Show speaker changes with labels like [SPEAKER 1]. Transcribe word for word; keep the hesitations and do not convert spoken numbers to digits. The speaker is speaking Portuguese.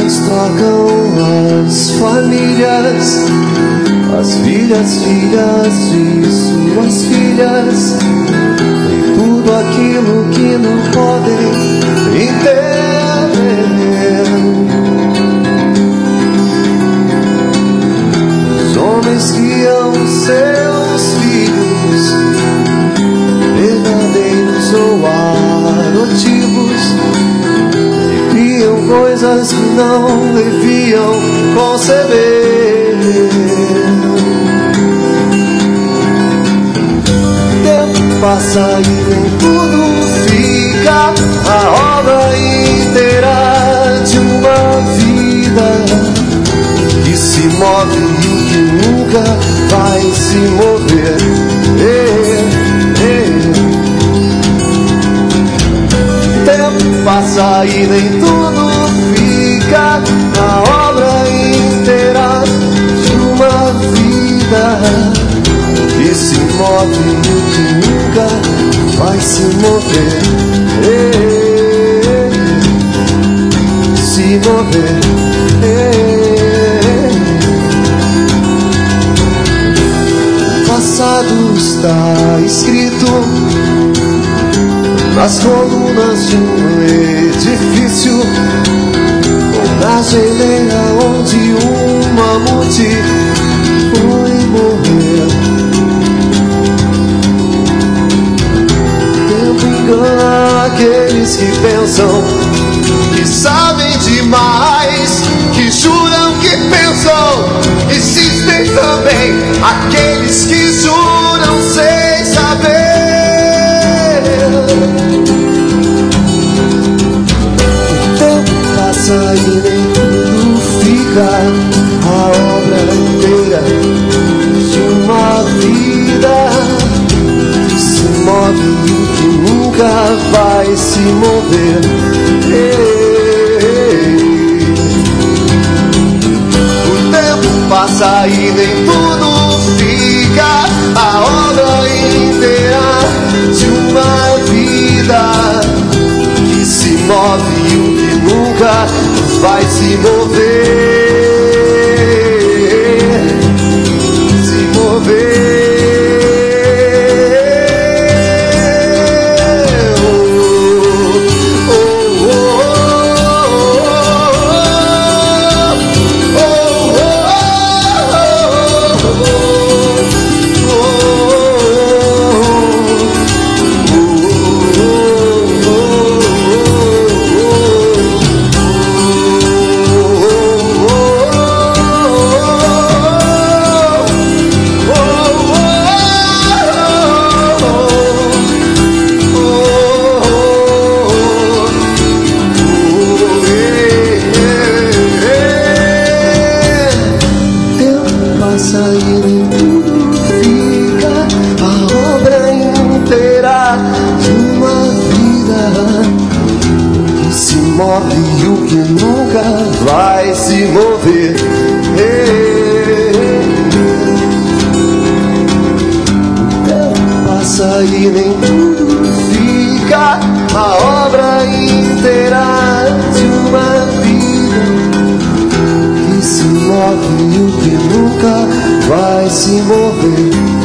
[SPEAKER 1] trocam as famílias, as filhas, filhas de suas filhas, e tudo aquilo que não podem entender. Os homens criam seus filhos, verdadeiros ou adotivos, e criam coisas que não deviam conceber. Tempo passa e nem tudo fica, a obra inteira de uma vida que se move e o que nunca vai se mover. Ei, ei. Tempo passa e nem tudo fica, a obra inteira de uma vida que se move e o que nunca vai se mover. Ei, se mover. Ei. O passado está escrito nas colunas de um edifício, ou na geleira onde um mamute foi morrer. Tempo engana aqueles que pensam que sabem demais, que juram que pensam. Existem também aqueles que juram sem saber. E nem tudo fica, a obra inteira de uma vida que se move e que nunca vai se mover. Ei, o tempo passa e nem tudo fica, a obra inteira de uma vida que se move e o que nunca vai se mover, se mover. E o que nunca vai se mover. O tempo passa e nem tudo fica, a obra inteira de uma vida que se move e o que nunca vai se mover.